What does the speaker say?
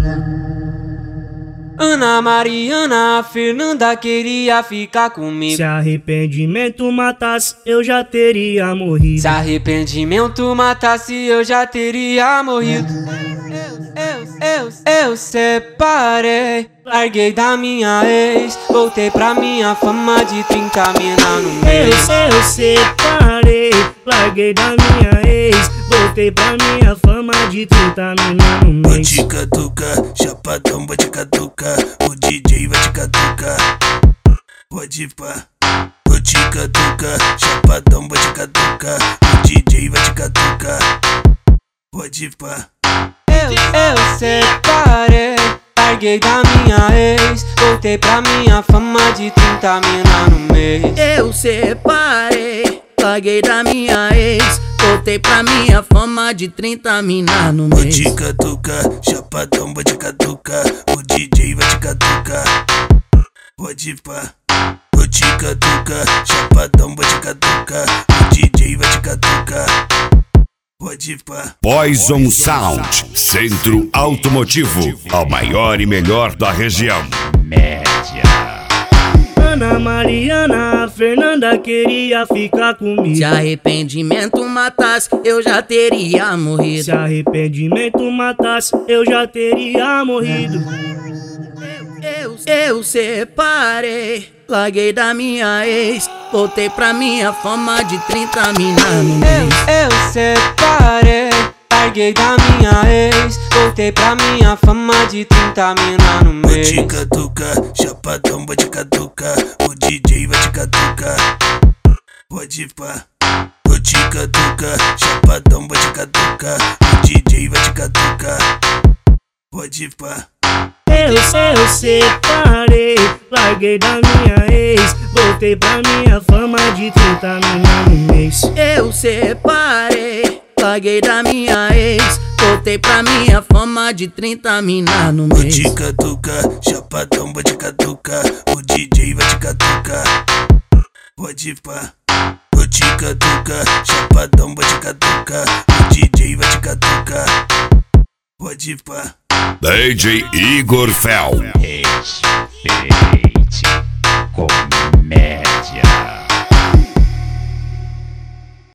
Ana Mariana, a Fernanda queria ficar comigo. Se arrependimento matasse, eu já teria morrido. Se arrependimento matasse, eu já teria morrido. Eu separei, larguei da minha ex, voltei pra minha fama de 30 mina no mês. Eu separei, larguei da minha ex, voltei pra minha fama de 30 mina no mês. Vou te catucar, chapadão, vou te catucar, o DJ vai te catucar. Pode pá. Vou te catucar, chapadão, vou te catucar, o DJ vai te catucar. Pode pá. Eu separei, larguei da minha ex, voltei pra minha fama de 30 mina no mês. Eu separei, larguei da minha ex, voltei pra minha fama de 30 mina no Vou mês. te catucar, chapadão, vou te catucar, o DJ vai te catucar. Pode pá. Vou te catucar, chapadão, vou te catucar, o DJ vai te catucar. Pode pá. Poison Sound, Centro Automotivo, a maior e melhor da região. Ana Mariana, a Fernanda queria ficar comigo. Se arrependimento matasse, eu já teria morrido. Se arrependimento matasse, eu já teria morrido. Eu separei, larguei da minha ex, voltei pra minha fama de 30 mina no mês. Eu separei, larguei da minha ex, voltei pra minha fama de 30 mina no Vou mês. te catucar, chapadão, vou te catucar, o DJ vai te catucar. Pode pá. Vou te catucar, chapadão, vou te catucar, o DJ vai te catucar. Pode pá. Eu separei, larguei da minha ex, voltei pra minha fama de 30 mina no mês. Eu separei, larguei da minha ex, voltei pra minha fama de 30 mina no Vou mês. te catucar, chapadão, vou te catucar, o DJ vai te catucar. Pode pá. Vou te catucar, chapadão, vou te catucar, o DJ vai te catucar. Pode pá. DJ Igor Fel. Respeite comigo.